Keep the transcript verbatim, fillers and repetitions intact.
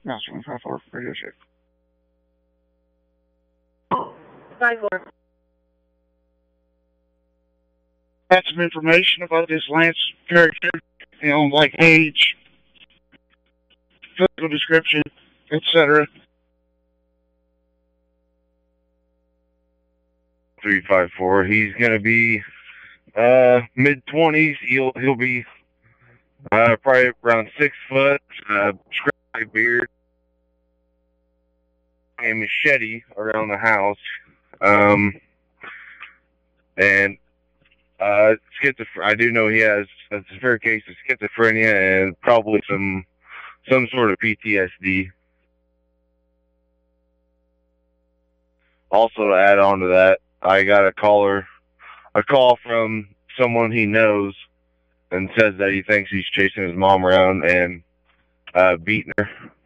That's one five four radio check. Five four. Had some information about this Lance character, you know, like age, physical description, et cetera. Three five four. He's gonna be uh mid twenties. He'll he'll be uh probably around six foot. Uh, scraggly beard, a machete around the house. Um, and uh, schizophrenia. I do know he has a severe case of schizophrenia and probably some some sort of P T S D. Also, to add on to that, I got a caller, a call from someone he knows, and says that he thinks he's chasing his mom around and uh, beating her.